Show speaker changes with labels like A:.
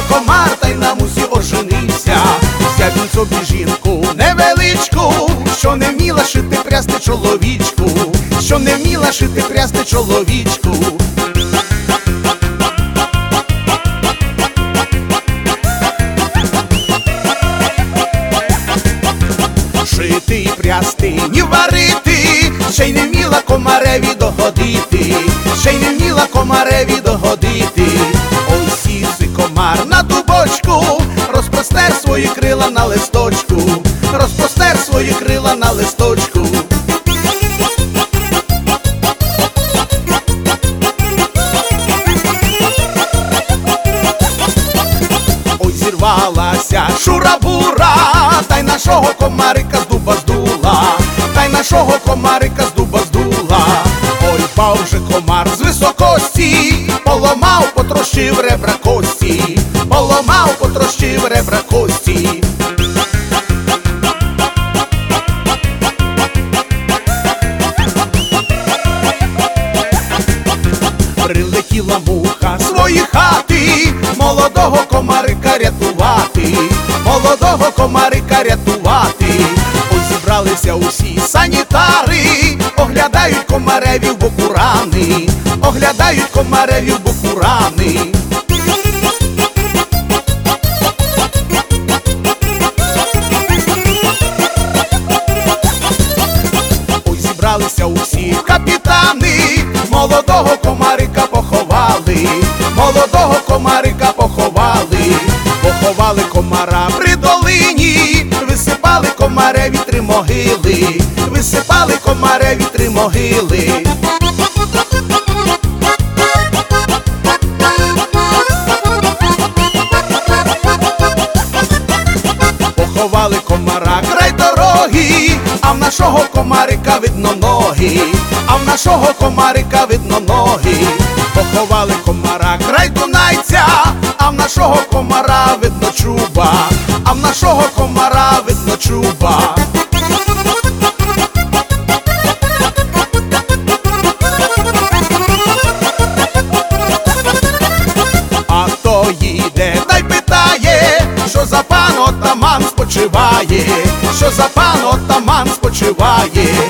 A: комар, та й на мусі оженився. Взяв він собі жінку невеличку, що не вміла шити прясти чоловічку, що не вміла шити прясти чоловічку. Шити і прясти, ні варити, ще й не вміла комареві догодити, ще й не вміла комареві догодити. Ой, сівся комар на дубочку, розпростер свої крила на листочку, розпростер свої крила на листочку. Ой, зірвалася шура-бура, та й нашого комарика з дуба здула, та й нашого комарика з дуба здула. Ой, пав же комар з високості, поламав, потрощив ребра кості, поламав, потрощив ребра кості. Прилетіла муха з свої хати, молодого комарика рятувати, молодого комарика рятувати. Ось зібралися усі санітари, оглядають комареві в боку рани, оглядають комареві в боку рани. Ось зібралися усі капітани, молодого комарика поховали, молодого комарика поховали. Поховали комара при долині, висипали комареві 3 могили, висипали комареві 3 могили. Поховали комара край дороги, а в нашого комарика видно ноги, а в нашого комарика видно ноги. Поховали комара край Дунайця, а в нашого комара видно чуба, а в нашого комара видно чуба. А хто їде, та й питає, що за пан отаман спочиває, що за пан отаман спочиває.